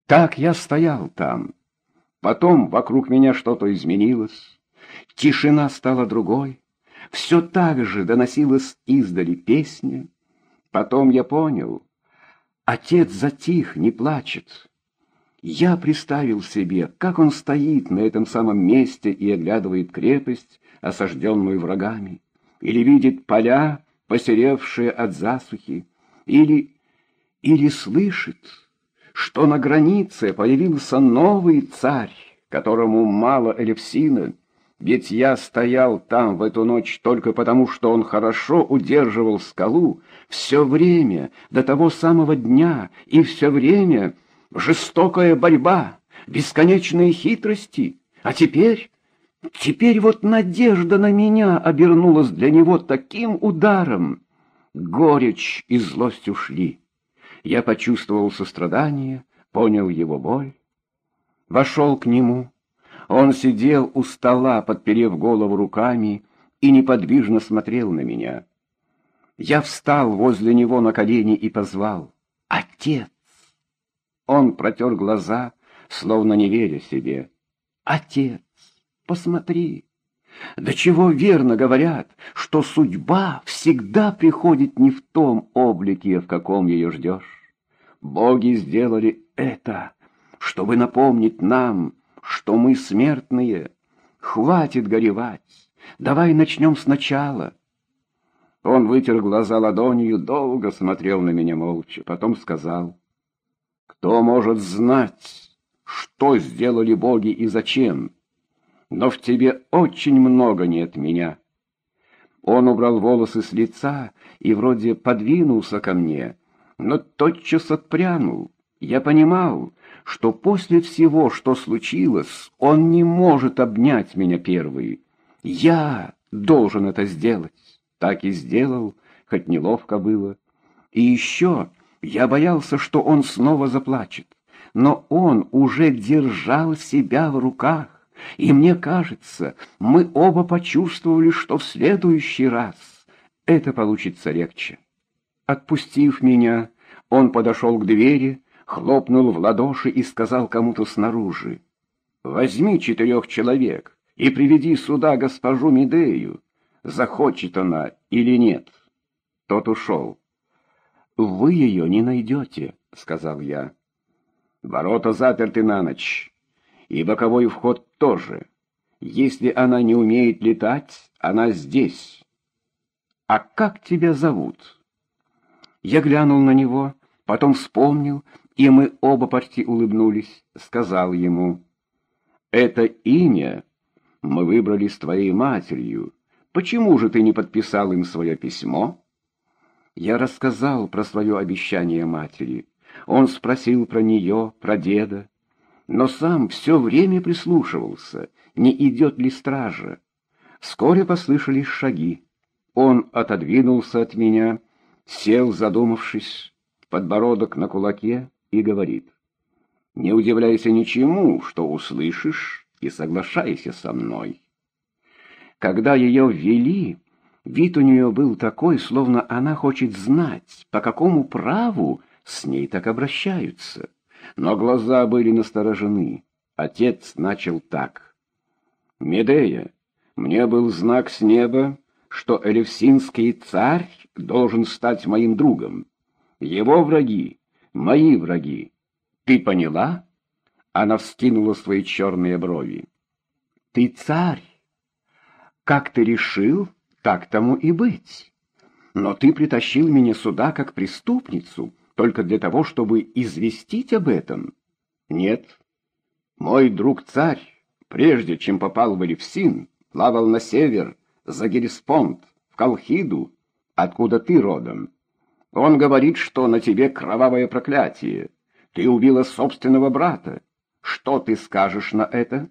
Так я стоял там. Потом вокруг меня что-то изменилось. Тишина стала другой. Все так же доносилась издали песня. Потом я понял. Отец затих, не плачет. Я представил себе, как он стоит на этом самом месте и оглядывает крепость, осажденную врагами, или видит поля, посеревшие от засухи, или слышит, что на границе появился новый царь, которому мало Элевсина, ведь я стоял там в эту ночь только потому, что он хорошо удерживал скалу все время до того самого дня, и все время жестокая борьба, бесконечные хитрости, а теперь вот надежда на меня обернулась для него таким ударом. Горечь и злость ушли. Я почувствовал сострадание, понял его боль. Вошел к нему. Он сидел у стола, подперев голову руками, и неподвижно смотрел на меня. Я встал возле него на колени и позвал: «Отец!» Он протер глаза, словно не веря себе. «Отец, посмотри! До чего верно говорят, что судьба всегда приходит не в том облике, в каком ее ждешь. Боги сделали это, чтобы напомнить нам, что мы смертные. Хватит горевать, давай начнем сначала». Он вытер глаза ладонью, долго смотрел на меня молча, потом сказал: «Кто может знать, что сделали боги и зачем? Но в тебе очень много нет меня». Он убрал волосы с лица и вроде подвинулся ко мне, но тотчас отпрянул. Я понимал, что после всего, что случилось, он не может обнять меня первый. Я должен это сделать. Так и сделал, хоть неловко было. И еще я боялся, что он снова заплачет. Но он уже держал себя в руках. И мне кажется, мы оба почувствовали, что в следующий раз это получится легче. Отпустив меня, он подошел к двери, хлопнул в ладоши и сказал кому-то снаружи: «Возьми 4 человек и приведи сюда госпожу Медею, захочет она или нет». Тот ушел. «Вы ее не найдете», — сказал я. «Ворота заперты на ночь, и боковой вход тоже. Если она не умеет летать, она здесь». «А как тебя зовут?» Я глянул на него, потом вспомнил, и мы оба почти улыбнулись. Сказал ему: «Это имя мы выбрали с твоей матерью. Почему же ты не подписал им свое письмо?» Я рассказал про свое обещание матери. Он спросил про нее, про деда, но сам все время прислушивался, не идет ли стража. Вскоре послышались шаги. Он отодвинулся от меня, сел, задумавшись, подбородок на кулаке, и говорит: «Не удивляйся ничему, что услышишь, и соглашайся со мной». Когда ее ввели, вид у нее был такой, словно она хочет знать, по какому праву с ней так обращаются. Но глаза были насторожены. Отец начал так: «Медея, мне был знак с неба, что элевсинский царь должен стать моим другом. Его враги — мои враги. Ты поняла?» Она вскинула свои черные брови. «Ты царь. Как ты решил, так тому и быть. Но ты притащил меня сюда как преступницу только для того, чтобы известить об этом. Нет, мой друг-царь, прежде чем попал в Элевсин, плавал на север, за Гелеспонд, в Колхиду, откуда ты родом. Он говорит, что на тебе кровавое проклятие. Ты убила собственного брата. Что ты скажешь на это?»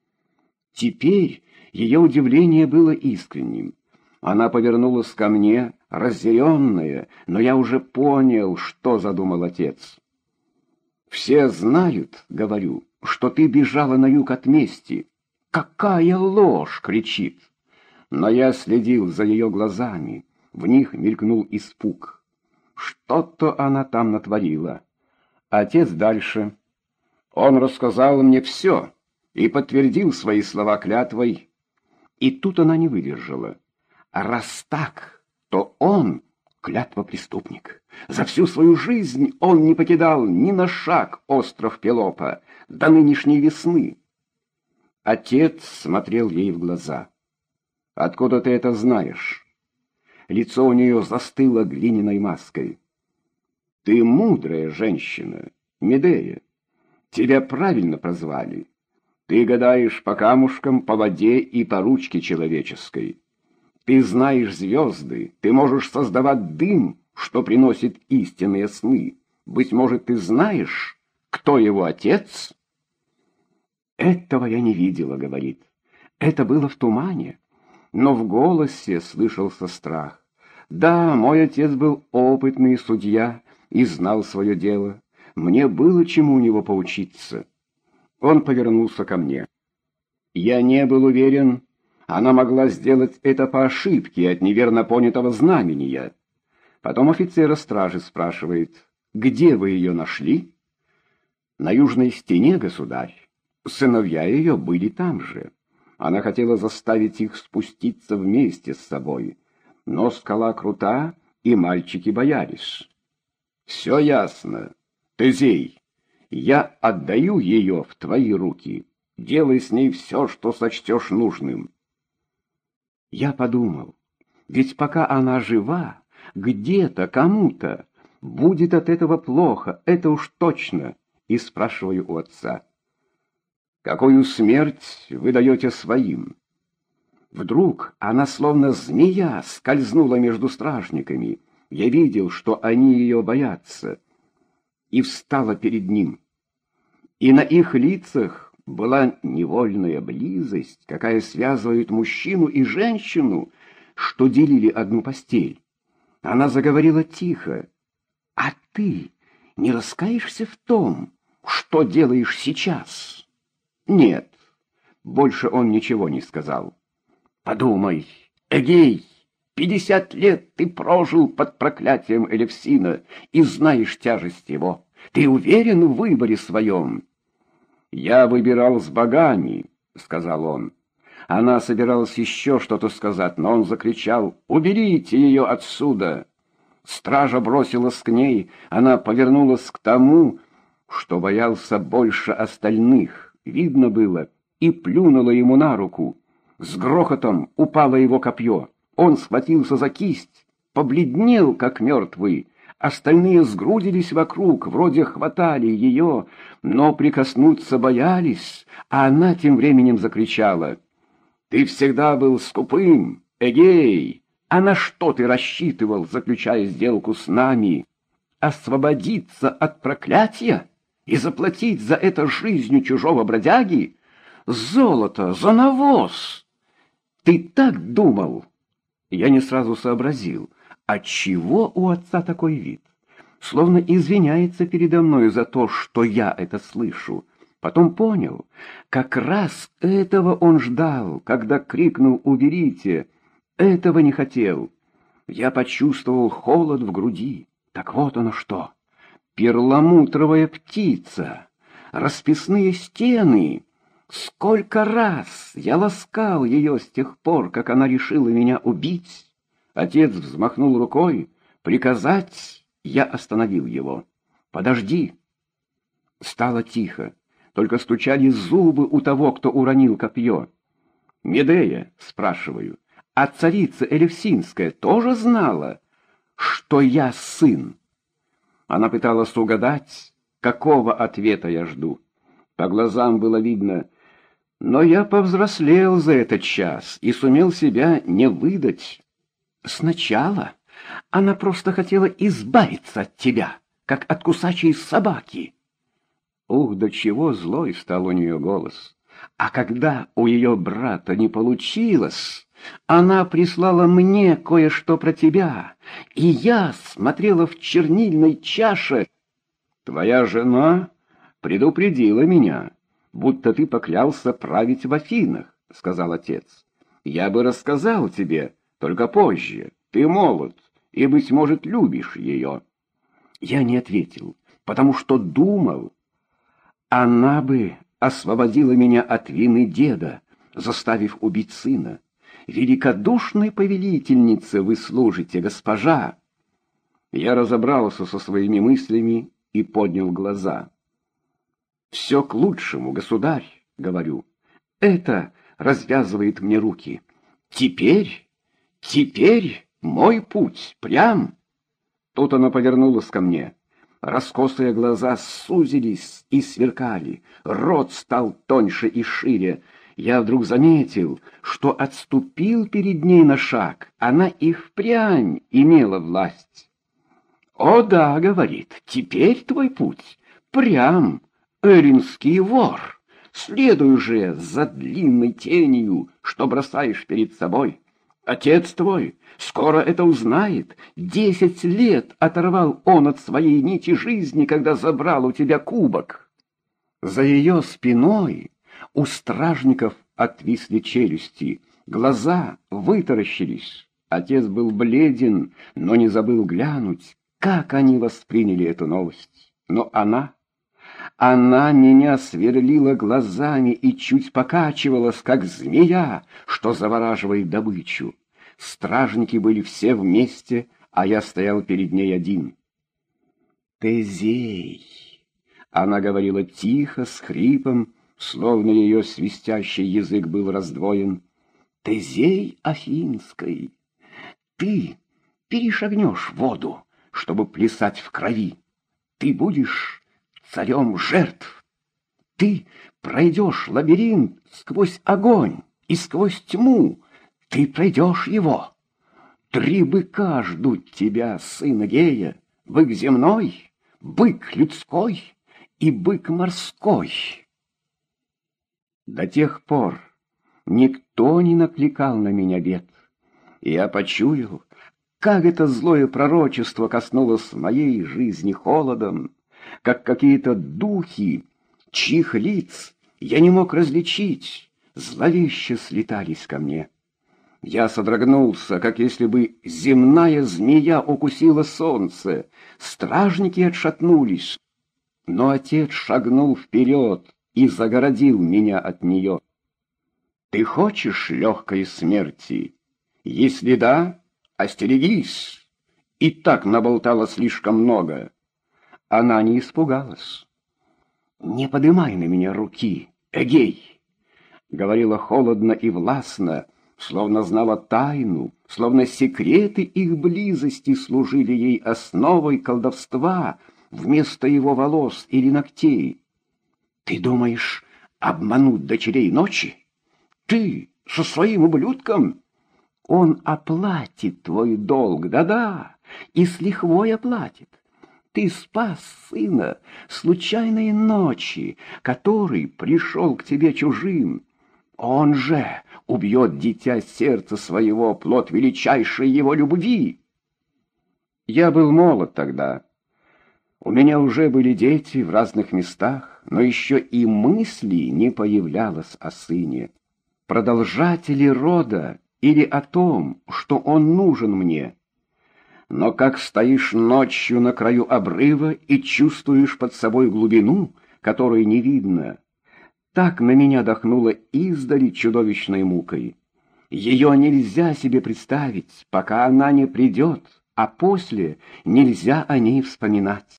Теперь ее удивление было искренним. Она повернулась ко мне, разъяренная, но я уже понял, что задумал отец. «Все знают, — говорю, — что ты бежала на юг от мести». «Какая ложь!» — кричит. Но я следил за ее глазами, в них мелькнул испуг. Что-то она там натворила. Отец дальше. Он рассказал мне все и подтвердил свои слова клятвой. И тут она не выдержала. Раз так, то он клятвопреступник. За всю свою жизнь он не покидал ни на шаг остров Пелопа до нынешней весны. Отец смотрел ей в глаза. «Откуда ты это знаешь?» Лицо у нее застыло глиняной маской. «Ты мудрая женщина, Медея. Тебя правильно прозвали. Ты гадаешь по камушкам, по воде и по ручке человеческой. Ты знаешь звезды, ты можешь создавать дым, что приносит истинные сны. Быть может, ты знаешь, кто его отец?» «Этого я не видела», — говорит. «Это было в тумане». Но в голосе слышался страх. «Да, мой отец был опытный судья и знал свое дело. Мне было чему у него поучиться». Он повернулся ко мне. Я не был уверен, она могла сделать это по ошибке от неверно понятого знамения. Потом офицера стражи спрашивает: «Где вы ее нашли?» «На южной стене, государь. Сыновья ее были там же. Она хотела заставить их спуститься вместе с собой, но скала крута, и мальчики боялись». «Все ясно. Тезей, я отдаю ее в твои руки. Делай с ней все, что сочтешь нужным». Я подумал, ведь пока она жива, где-то, кому-то будет от этого плохо, это уж точно, и спрашиваю у отца: «Какую смерть вы даете своим?» Вдруг она, словно змея, скользнула между стражниками. Я видел, что они ее боятся, и встала перед ним. И на их лицах была невольная близость, какая связывает мужчину и женщину, что делили одну постель. Она заговорила тихо: «А ты не раскаешься в том, что делаешь сейчас?» «Нет». Больше он ничего не сказал. «Подумай, Эгей, 50 лет ты прожил под проклятием Элевсина и знаешь тяжесть его. Ты уверен в выборе своем?» «Я выбирал с богами», — сказал он. Она собиралась еще что-то сказать, но он закричал: «Уберите ее отсюда!» Стража бросилась к ней, она повернулась к тому, что боялся больше остальных, видно было, и плюнула ему на руку. С грохотом упало его копье. Он схватился за кисть, побледнел, как мертвый. Остальные сгрудились вокруг, вроде хватали ее, но прикоснуться боялись, а она тем временем закричала: «Ты всегда был скупым, Эгей! А на что ты рассчитывал, заключая сделку с нами? Освободиться от проклятия и заплатить за это жизнью чужого бродяги? Золото за навоз! Ты так думал?» Я не сразу сообразил, отчего у отца такой вид, словно извиняется передо мною за то, что я это слышу. Потом понял, как раз этого он ждал, когда крикнул: «Уберите!» Этого не хотел. Я почувствовал холод в груди. Так вот оно что. Перламутровая птица, расписные стены. Сколько раз я ласкал ее с тех пор, как она решила меня убить. Отец взмахнул рукой. Приказать, я остановил его. «Подожди». Стало тихо. Только стучали зубы у того, кто уронил копье. «Медея», — спрашиваю, — «а царица Элевсинская тоже знала, что я сын?» Она пыталась угадать, какого ответа я жду. По глазам было видно, но я повзрослел за этот час и сумел себя не выдать. «Сначала она просто хотела избавиться от тебя, как от кусачей собаки». Ух, до чего злой стал у нее голос. «А когда у ее брата не получилось, она прислала мне кое-что про тебя, и я смотрела в чернильной чаше». «Твоя жена предупредила меня, будто ты поклялся править в Афинах», — сказал отец. «Я бы рассказал тебе, только позже. Ты молод и, быть может, любишь ее». Я не ответил, потому что думал, Она бы освободила меня от вины деда, заставив убить сына. Великодушной повелительнице вы служите, госпожа. Я разобрался со своими мыслями и поднял глаза. «Все к лучшему, государь», — говорю. «Это развязывает мне руки. Теперь мой путь прям». Тут она повернулась ко мне. Раскосые глаза сузились и сверкали, рот стал тоньше и шире. Я вдруг заметил, что отступил перед ней на шаг. Она и впрямь имела власть. «О да, — говорит, — теперь твой путь прям, эринский вор. Следуй же за длинной тенью, что бросаешь перед собой. Отец твой скоро это узнает. 10 лет оторвал он от своей нити жизни, когда забрал у тебя кубок». За ее спиной у стражников отвисли челюсти, глаза вытаращились. Отец был бледен, но не забыл глянуть, как они восприняли эту новость. Но она меня сверлила глазами и чуть покачивалась, как змея, что завораживает добычу. Стражники были все вместе, а я стоял перед ней один. «Тезей!» — она говорила тихо, с хрипом, словно ее свистящий язык был раздвоен. «Тезей Афинской! Ты перешагнешь воду, чтобы плясать в крови. Ты будешь царем жертв. Ты пройдешь лабиринт сквозь огонь и сквозь тьму. Ты пройдешь его. 3 быка ждут тебя, сын Гея, бык земной, бык людской и бык морской». До тех пор никто не накликал на меня бед. Я почуял, как это злое пророчество коснулось моей жизни холодом, как какие-то духи, чьих лиц я не мог различить, зловеще слетались ко мне. Я содрогнулся, как если бы земная змея укусила солнце. Стражники отшатнулись, но отец шагнул вперед и загородил меня от нее. «Ты хочешь легкой смерти? Если да, остерегись, и так наболтала слишком много». Она не испугалась. «Не подымай на меня руки, Эгей!» Говорила холодно и властно, словно знала тайну, словно секреты их близости служили ей основой колдовства вместо его волос или ногтей. «Ты думаешь обмануть дочерей ночи? Ты со своим ублюдком? Он оплатит твой долг, да-да, и с лихвой оплатит. Ты спас сына случайной ночи, который пришел к тебе чужим. Он же убьет дитя сердца своего, плод величайшей его любви». Я был молод тогда. У меня уже были дети в разных местах, но еще и мысли не появлялось о сыне, продолжателе рода или о том, что он нужен мне. Но как стоишь ночью на краю обрыва и чувствуешь под собой глубину, которой не видно, так на меня дохнуло издали чудовищной мукой. Ее нельзя себе представить, пока она не придет, а после нельзя о ней вспоминать.